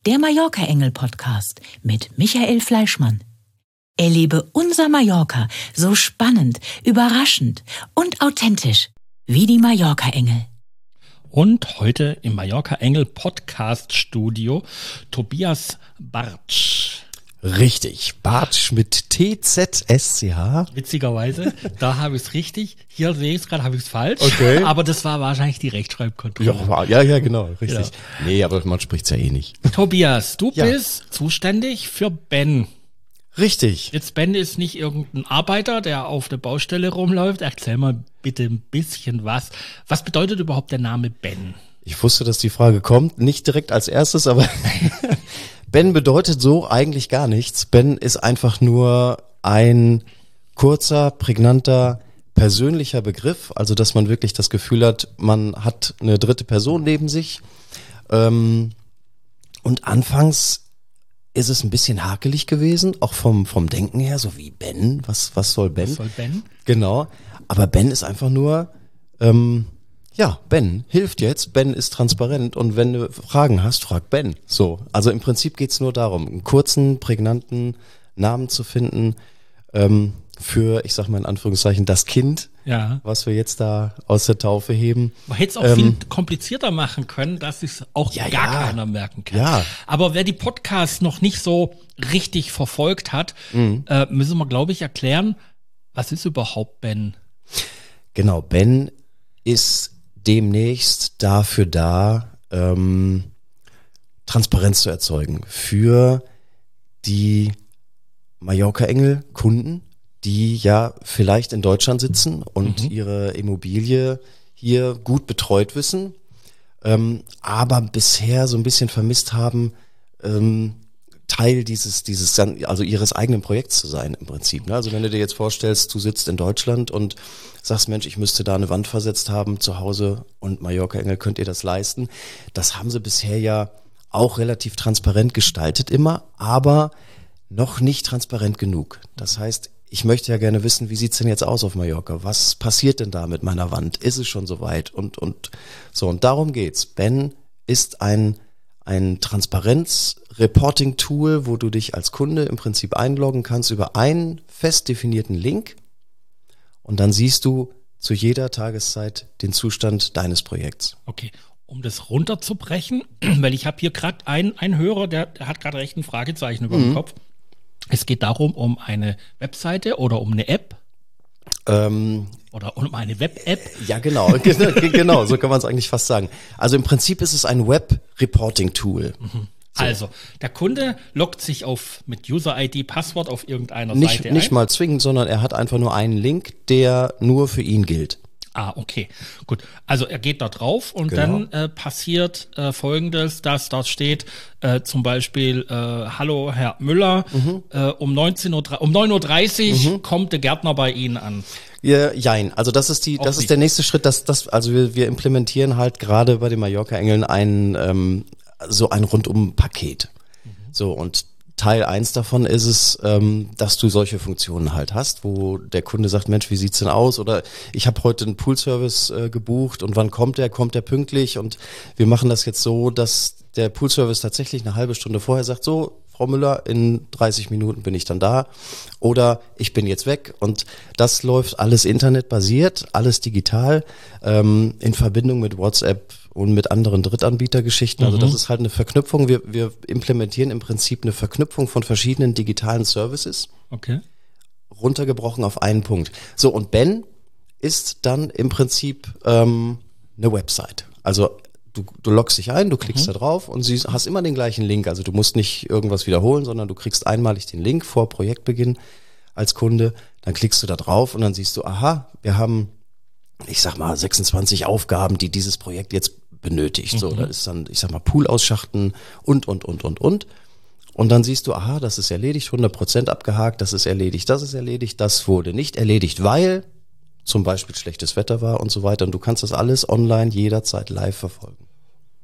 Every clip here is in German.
Der Mallorca-Engel-Podcast mit Michael Fleischmann. Erlebe unser Mallorca so spannend, überraschend und authentisch wie die Mallorca-Engel. Und heute im Mallorca-Engel-Podcast-Studio Tobias Bartsch. Richtig, Bartsch mit TZSCH. Witzigerweise, da habe ich es richtig. Hier sehe ich es gerade, habe ich es falsch. Okay. Aber das war wahrscheinlich die Rechtschreibkontrolle. Ja, genau, richtig. Ja. Nee, aber man spricht es ja eh nicht. Tobias, du Ja. bist zuständig für Ben. Richtig. Jetzt Ben ist nicht irgendein Arbeiter, der auf der Baustelle rumläuft. Erzähl mal bitte ein bisschen was. Was bedeutet überhaupt der Name Ben? Ich wusste, dass die Frage kommt. Nicht direkt als erstes, aber Ben bedeutet so eigentlich gar nichts. Ben ist einfach nur ein kurzer, prägnanter, persönlicher Begriff. Also, dass man wirklich das Gefühl hat, man hat eine dritte Person neben sich. Und anfangs ist es ein bisschen hakelig gewesen, auch vom Denken her, so wie Ben, was soll Ben? Was soll Ben? Genau, aber Ben ist einfach nur, Ben hilft jetzt, Ben ist transparent und wenn du Fragen hast, frag Ben. So, also im Prinzip geht's nur darum, einen kurzen, prägnanten Namen zu finden für, ich sag mal in Anführungszeichen, das Kind, Ja. was wir jetzt da aus der Taufe heben. Man hätte es auch viel komplizierter machen können, dass es auch Ja, gar ja. keiner merken kann. Ja. Aber wer die Podcasts noch nicht so richtig verfolgt hat, müssen wir, glaube ich, erklären, was ist überhaupt Ben? Genau, Ben ist demnächst dafür da, Transparenz zu erzeugen für die Mallorca-Engel-Kunden, die ja vielleicht in Deutschland sitzen und ihre Immobilie hier gut betreut wissen, aber bisher so ein bisschen vermisst haben, Teil also ihres eigenen Projekts zu sein im Prinzip. Ne? Also wenn du dir jetzt vorstellst, du sitzt in Deutschland und sagst, Mensch, ich müsste da eine Wand versetzt haben zu Hause und Mallorca-Engel, könnt ihr das leisten? Das haben sie bisher ja auch relativ transparent gestaltet immer, aber noch nicht transparent genug. Das heißt, ich möchte ja gerne wissen, wie sieht's denn jetzt aus auf Mallorca? Was passiert denn da mit meiner Wand? Ist es schon soweit? Und so, und darum geht's. Ben ist ein Transparenz-Reporting-Tool, wo du dich als Kunde im Prinzip einloggen kannst über einen fest definierten Link und dann siehst du zu jeder Tageszeit den Zustand deines Projekts. Okay, um das runterzubrechen, weil ich habe hier gerade einen Hörer, der hat gerade recht ein Fragezeichen über dem Kopf. Es geht darum, um eine Webseite oder um eine App oder um eine Web-App. Ja, genau, so kann man es eigentlich fast sagen. Also im Prinzip ist es ein Web-Reporting-Tool. Also, der Kunde loggt sich mit User-ID, Passwort auf irgendeiner Nicht Seite ein. mal zwingend, sondern er hat einfach nur einen Link, der nur für ihn gilt. Ah, okay, gut. Also er geht da drauf und Genau. dann passiert Folgendes, dass dort steht zum Beispiel, hallo Herr Müller, um 9:30 Uhr kommt der Gärtner bei Ihnen an. Ja, jein. Also das ist der nächste Schritt, also wir implementieren halt gerade bei den Mallorca-Engeln ein Rundum-Paket. So, und Teil 1 davon ist es, dass du solche Funktionen halt hast, wo der Kunde sagt, Mensch, wie sieht's denn aus? Oder ich habe heute einen Poolservice gebucht und wann kommt der? Kommt der pünktlich? Und wir machen das jetzt so, dass der Poolservice tatsächlich eine halbe Stunde vorher sagt, so, Frau Müller, in 30 Minuten bin ich dann da oder ich bin jetzt weg, und das läuft alles internetbasiert, alles digital, in Verbindung mit WhatsApp und mit anderen Drittanbietergeschichten. Also das ist halt eine Verknüpfung. Wir implementieren im Prinzip eine Verknüpfung von verschiedenen digitalen Services, Okay. runtergebrochen auf einen Punkt. So, und Ben ist dann im Prinzip eine Website. Also du loggst dich ein, du klickst da drauf und hast immer den gleichen Link. Also du musst nicht irgendwas wiederholen, sondern du kriegst einmalig den Link vor Projektbeginn als Kunde. Dann klickst du da drauf und dann siehst du, aha, wir haben, ich sag mal, 26 Aufgaben, die dieses Projekt jetzt benötigt. So, da ist dann, ich sag mal, Pool ausschachten und. Und dann siehst du, aha, das ist erledigt, 100% abgehakt, das ist erledigt, das wurde nicht erledigt, weil zum Beispiel schlechtes Wetter war und so weiter. Und du kannst das alles online jederzeit live verfolgen.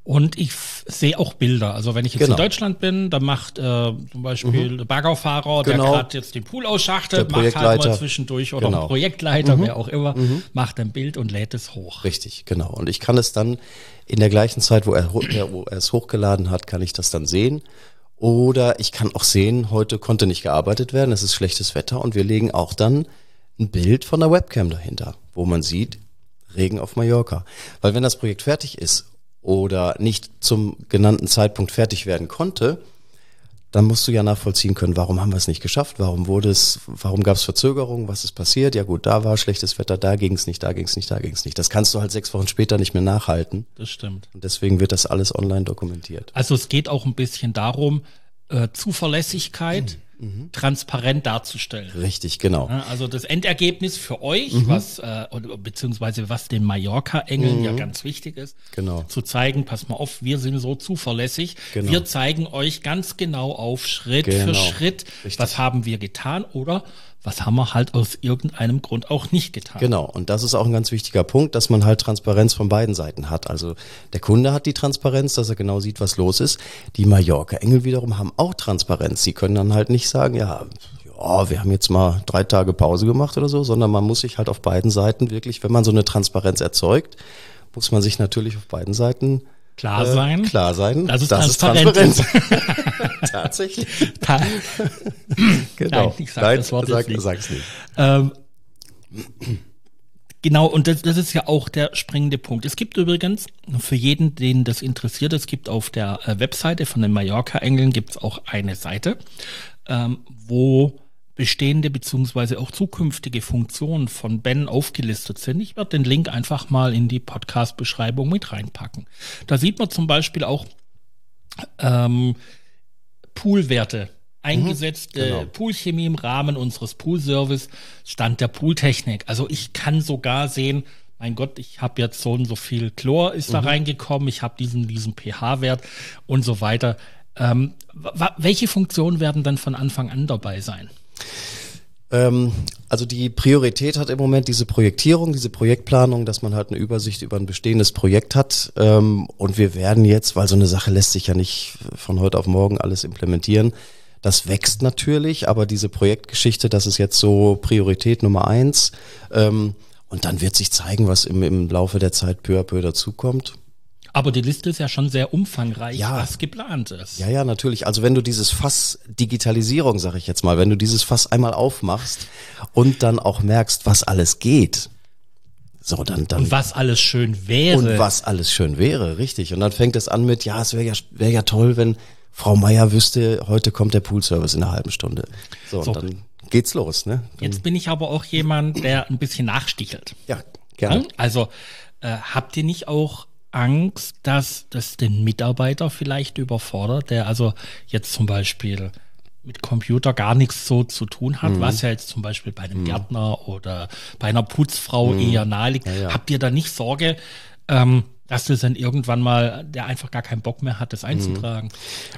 Und ich sehe auch Bilder. Also wenn ich jetzt in Deutschland bin, dann macht zum Beispiel der Baggerfahrer, der gerade jetzt den Pool ausschachtet, macht halt mal zwischendurch oder ein Projektleiter, wer auch immer, macht ein Bild und lädt es hoch. Richtig, genau. Und ich kann es dann in der gleichen Zeit, wo er es hochgeladen hat, kann ich das dann sehen. Oder ich kann auch sehen, heute konnte nicht gearbeitet werden, es ist schlechtes Wetter und wir legen auch dann ein Bild von der Webcam dahinter, wo man sieht, Regen auf Mallorca. Weil wenn das Projekt fertig ist oder nicht zum genannten Zeitpunkt fertig werden konnte, dann musst du ja nachvollziehen können, warum haben wir es nicht geschafft, warum gab es Verzögerungen, was ist passiert? Ja gut, da war schlechtes Wetter, da ging es nicht. Das kannst du halt 6 Wochen später nicht mehr nachhalten. Das stimmt. Und deswegen wird das alles online dokumentiert. Also es geht auch ein bisschen darum, Zuverlässigkeit transparent darzustellen. Richtig, genau. Also das Endergebnis für euch, beziehungsweise was den Mallorca-Engeln ja ganz wichtig ist, zu zeigen, pass mal auf, wir sind so zuverlässig, wir zeigen euch ganz genau auf Schritt für Schritt, was haben wir getan oder was haben wir halt aus irgendeinem Grund auch nicht getan. Genau, und das ist auch ein ganz wichtiger Punkt, dass man halt Transparenz von beiden Seiten hat. Also der Kunde hat die Transparenz, dass er genau sieht, was los ist. Die Mallorca-Engel wiederum haben auch Transparenz. Sie können dann halt nicht sagen, ja, wir haben jetzt mal 3 Tage Pause gemacht oder so, sondern man muss sich halt auf beiden Seiten wirklich, wenn man so eine Transparenz erzeugt, muss man sich natürlich auf beiden Seiten klar sein. Das ist Transparenz. Tatsächlich. Genau. Nein, ich sag das Wort jetzt nicht. Sag's nicht. Genau, und das ist ja auch der springende Punkt. Es gibt übrigens, für jeden, den das interessiert, es gibt auf der Webseite von den Mallorca-Engeln gibt's auch eine Seite, wo bestehende beziehungsweise auch zukünftige Funktionen von Ben aufgelistet sind. Ich werde den Link einfach mal in die Podcast-Beschreibung mit reinpacken. Da sieht man zum Beispiel auch Poolwerte, eingesetzte Poolchemie im Rahmen unseres Poolservice, Stand der Pooltechnik. Also ich kann sogar sehen, mein Gott, ich habe jetzt so und so viel Chlor ist da reingekommen, ich habe diesen pH-Wert und so weiter. Welche Funktionen werden dann von Anfang an dabei sein? Also die Priorität hat im Moment diese Projektierung, diese Projektplanung, dass man halt eine Übersicht über ein bestehendes Projekt hat. Und wir werden jetzt, weil so eine Sache lässt sich ja nicht von heute auf morgen alles implementieren, das wächst natürlich, aber diese Projektgeschichte, das ist jetzt so Priorität Nummer 1. Und dann wird sich zeigen, was im Laufe der Zeit peu à peu dazukommt. Aber die Liste ist ja schon sehr umfangreich, was geplant ist. Ja, natürlich. Also wenn du dieses Fass Digitalisierung, sag ich jetzt mal, wenn du dieses Fass einmal aufmachst und dann auch merkst, was alles geht, so dann und was alles schön wäre. Und was alles schön wäre, richtig. Und dann fängt es an mit, es wäre ja toll, wenn Frau Meier wüsste, heute kommt der Poolservice in einer halben Stunde. So. Und dann geht's los, ne? Jetzt bin ich aber auch jemand, der ein bisschen nachstichelt. Ja, gerne. Also habt ihr nicht auch Angst, dass das den Mitarbeiter vielleicht überfordert, der also jetzt zum Beispiel mit Computer gar nichts so zu tun hat, was ja jetzt zum Beispiel bei einem Gärtner oder bei einer Putzfrau eher naheliegt. Ja. Habt ihr da nicht Sorge, dass das dann irgendwann mal, der einfach gar keinen Bock mehr hat, das einzutragen?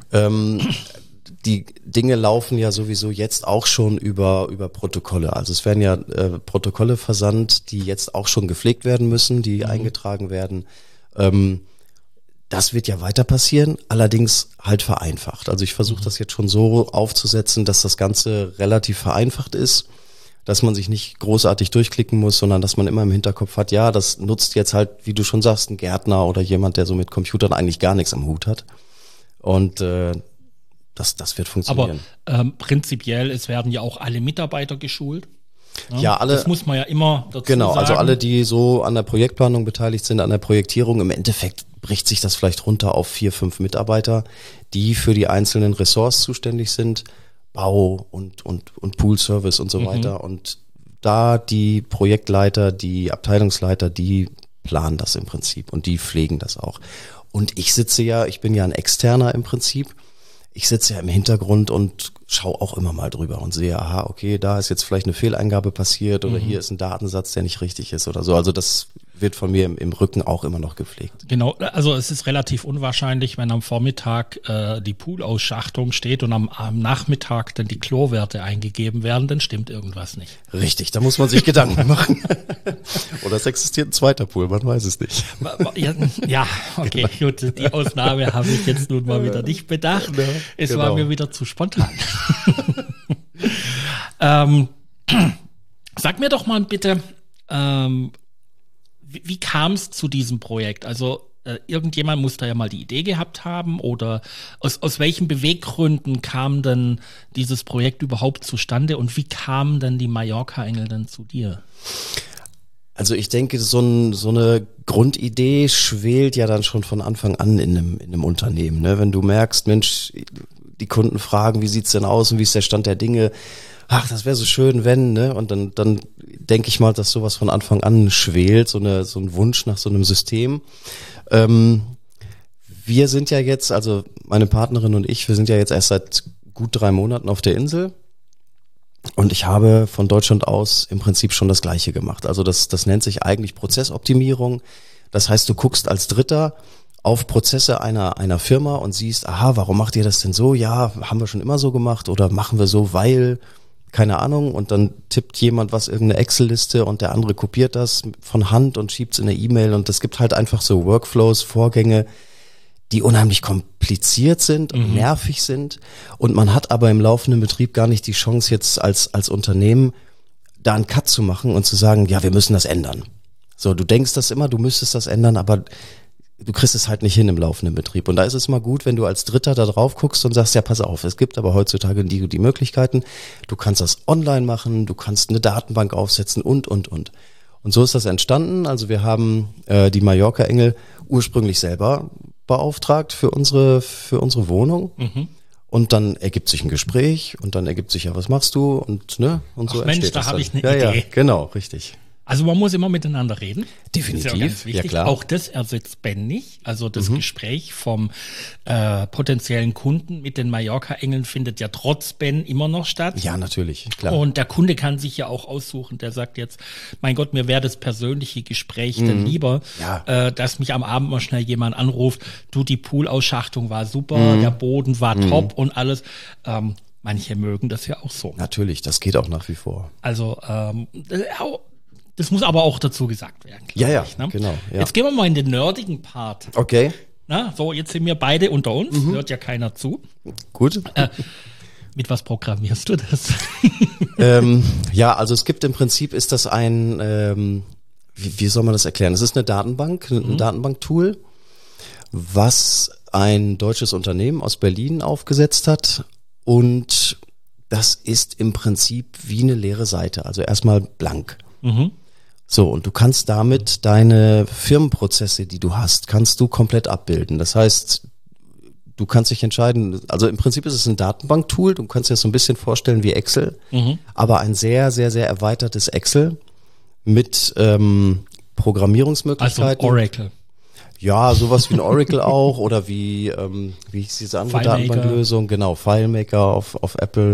Die Dinge laufen ja sowieso jetzt auch schon über Protokolle. Also es werden ja Protokolle versandt, die jetzt auch schon gepflegt werden müssen, die eingetragen werden. Das wird ja weiter passieren, allerdings halt vereinfacht. Also ich versuche das jetzt schon so aufzusetzen, dass das Ganze relativ vereinfacht ist, dass man sich nicht großartig durchklicken muss, sondern dass man immer im Hinterkopf hat, ja, das nutzt jetzt halt, wie du schon sagst, ein Gärtner oder jemand, der so mit Computern eigentlich gar nichts am Hut hat. Und das wird funktionieren. Aber prinzipiell, es werden ja auch alle Mitarbeiter geschult. Ja, alle. Das muss man ja immer dazu sagen. Genau, also alle, die so an der Projektplanung beteiligt sind, an der Projektierung, im Endeffekt bricht sich das vielleicht runter auf 4, 5 Mitarbeiter, die für die einzelnen Ressorts zuständig sind, Bau und Poolservice und so weiter. Und da die Projektleiter, die Abteilungsleiter, die planen das im Prinzip und die pflegen das auch. Und ich bin ja ein Externer im Prinzip. Ich sitze ja im Hintergrund und schaue auch immer mal drüber und sehe, okay, da ist jetzt vielleicht eine Fehleingabe passiert oder hier ist ein Datensatz, der nicht richtig ist oder so. Also das wird von mir im Rücken auch immer noch gepflegt. Genau, also es ist relativ unwahrscheinlich, wenn am Vormittag die Poolausschachtung steht und am Nachmittag dann die Chlorwerte eingegeben werden, dann stimmt irgendwas nicht. Richtig, da muss man sich Gedanken machen. Oder es existiert ein zweiter Pool, man weiß es nicht. Ja, okay, gut, die Ausnahme habe ich jetzt nun mal wieder nicht bedacht. Ja, es war mir wieder zu spontan. Sag mir doch mal bitte, wie kam es zu diesem Projekt? Also irgendjemand muss da ja mal die Idee gehabt haben oder aus welchen Beweggründen kam denn dieses Projekt überhaupt zustande und wie kamen denn die Mallorca-Engel dann zu dir? Also ich denke, so eine Grundidee schwelt ja dann schon von Anfang an in einem Unternehmen. Ne? Wenn du merkst, Mensch, die Kunden fragen, wie sieht's denn aus und wie ist der Stand der Dinge? Ach, das wäre so schön, wenn, ne? Und dann denke ich mal, dass sowas von Anfang an schwelt, so ein Wunsch nach so einem System. Wir sind ja jetzt, also meine Partnerin und ich, wir sind ja jetzt erst seit gut 3 Monaten auf der Insel. Und ich habe von Deutschland aus im Prinzip schon das Gleiche gemacht. Also das nennt sich eigentlich Prozessoptimierung. Das heißt, du guckst als Dritter auf Prozesse einer Firma und siehst, aha, warum macht ihr das denn so? Ja, haben wir schon immer so gemacht oder machen wir so, weil, keine Ahnung. Und dann tippt jemand was, irgendeine Excel-Liste und der andere kopiert das von Hand und schiebt es in eine E-Mail. Und es gibt halt einfach so Workflows, Vorgänge, die unheimlich kompliziert sind und nervig sind. Und man hat aber im laufenden Betrieb gar nicht die Chance jetzt als Unternehmen da einen Cut zu machen und zu sagen, ja, wir müssen das ändern. So, du denkst das immer, du müsstest das ändern, aber du kriegst es halt nicht hin im laufenden Betrieb. Und da ist es mal gut, wenn du als Dritter da drauf guckst und sagst, ja, pass auf, es gibt aber heutzutage die Möglichkeiten. Du kannst das online machen, du kannst eine Datenbank aufsetzen und. Und so ist das entstanden. Also wir haben die Mallorca-Engel ursprünglich selber beauftragt für unsere Wohnung. Und dann ergibt sich ein Gespräch und dann ergibt sich ja, was machst du und so entsteht Mensch, da habe ich eine Idee. Ja, genau, richtig. Also man muss immer miteinander reden. Definitiv, ja klar. Auch das ersetzt Ben nicht. Also das Gespräch vom potenziellen Kunden mit den Mallorca-Engeln findet ja trotz Ben immer noch statt. Ja, natürlich, klar. Und der Kunde kann sich ja auch aussuchen, der sagt jetzt, mein Gott, mir wäre das persönliche Gespräch denn lieber, dass mich am Abend mal schnell jemand anruft, du, die Poolaussschachtung war super, der Boden war top und alles. Manche mögen das ja auch so. Natürlich, das geht auch nach wie vor. Also das muss aber auch dazu gesagt werden. Ja, ich, ne? Genau. Ja. Jetzt gehen wir mal in den nerdigen Part. Okay. Na, so, jetzt sind wir beide unter uns, hört ja keiner zu. Gut. Mit was programmierst du das? Ja, also es gibt im Prinzip, ist das ein, wie soll man das erklären? Es ist eine Datenbank, ein Datenbanktool, was ein deutsches Unternehmen aus Berlin aufgesetzt hat und das ist im Prinzip wie eine leere Seite, also erstmal blank. So, und du kannst damit deine Firmenprozesse, die du hast, kannst du komplett abbilden. Das heißt, du kannst dich entscheiden, also im Prinzip ist es ein Datenbanktool, du kannst dir das so ein bisschen vorstellen wie Excel, aber ein sehr, sehr, sehr erweitertes Excel mit Programmierungsmöglichkeiten. Also Oracle. Ja, sowas wie ein Oracle auch oder wie hieß diese andere Datenbanklösung? Genau, FileMaker auf Apple.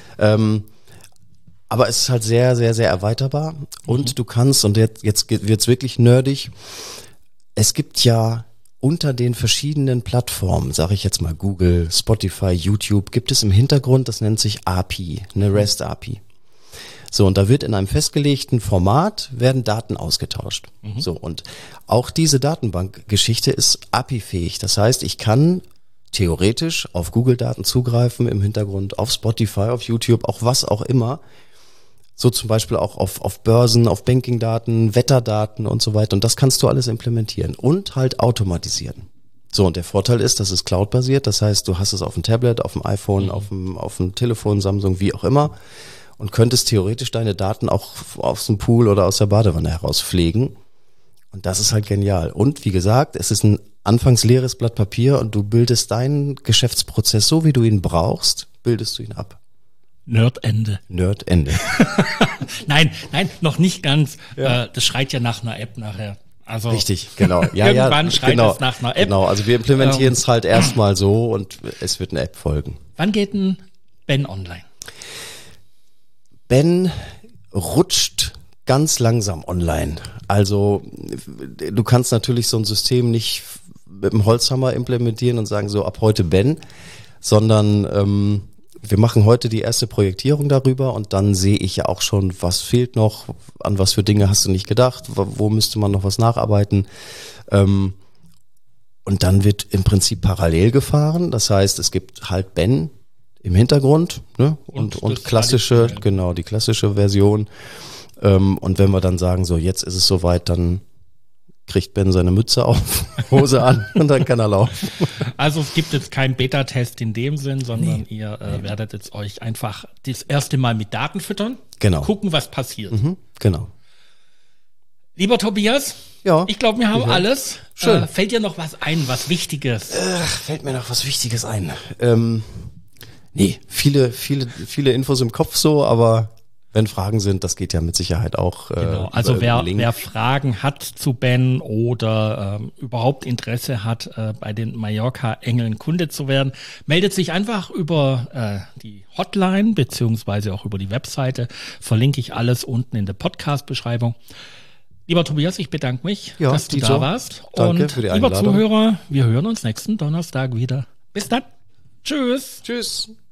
Aber es ist halt sehr, sehr, sehr erweiterbar und du kannst, und jetzt wird's wirklich nerdig, es gibt ja unter den verschiedenen Plattformen, sage ich jetzt mal Google, Spotify, YouTube, gibt es im Hintergrund, das nennt sich API, eine REST-API. So, und da wird in einem festgelegten Format, werden Daten ausgetauscht. So, und auch diese Datenbankgeschichte ist API-fähig. Das heißt, ich kann theoretisch auf Google-Daten zugreifen im Hintergrund, auf Spotify, auf YouTube, auch was auch immer. So zum Beispiel auch auf Börsen, auf Banking-Daten, Wetterdaten und so weiter. Und das kannst du alles implementieren und halt automatisieren. So, und der Vorteil ist, das ist cloud-basiert. Das heißt, du hast es auf dem Tablet, auf dem iPhone, auf dem Telefon, Samsung, wie auch immer. Und könntest theoretisch deine Daten auch aus dem Pool oder aus der Badewanne heraus pflegen. Und das ist halt genial. Und wie gesagt, es ist ein anfangs leeres Blatt Papier und du bildest deinen Geschäftsprozess so, wie du ihn brauchst, bildest du ihn ab. Nerdende. Nein, noch nicht ganz. Ja. Das schreit ja nach einer App nachher. Also richtig, genau. Ja, irgendwann schreit es nach einer App. Genau, also wir implementieren es halt erstmal so und es wird eine App folgen. Wann geht denn Ben online? Ben rutscht ganz langsam online. Also du kannst natürlich so ein System nicht mit dem Holzhammer implementieren und sagen so ab heute Ben, sondern wir machen heute die erste Projektierung darüber und dann sehe ich ja auch schon, was fehlt noch, an was für Dinge hast du nicht gedacht, wo müsste man noch was nacharbeiten. Und dann wird im Prinzip parallel gefahren. Das heißt, es gibt halt Ben im Hintergrund, ne? und klassische, genau, die klassische Version. Und wenn wir dann sagen, so jetzt ist es soweit, dann kriegt Ben seine Mütze auf, Hose an und dann kann er laufen. Also es gibt jetzt keinen Beta-Test in dem Sinn, sondern ihr werdet jetzt euch einfach das erste Mal mit Daten füttern, genau. Gucken, was passiert. Genau. Lieber Tobias, ja, ich glaube, wir haben alles. Schön. Fällt dir noch was ein, was Wichtiges? Fällt mir noch was Wichtiges ein. Nee, viele Infos im Kopf so, aber wenn Fragen sind, das geht ja mit Sicherheit auch. Genau. Also wer Fragen hat zu Ben oder überhaupt Interesse hat, bei den Mallorca-Engeln Kunde zu werden, meldet sich einfach über die Hotline beziehungsweise auch über die Webseite. Verlinke ich alles unten in der Podcast-Beschreibung. Lieber Tobias, ich bedanke mich, dass du da warst. Danke und für die lieber Einladung. Zuhörer, wir hören uns nächsten Donnerstag wieder. Bis dann. Tschüss. Tschüss.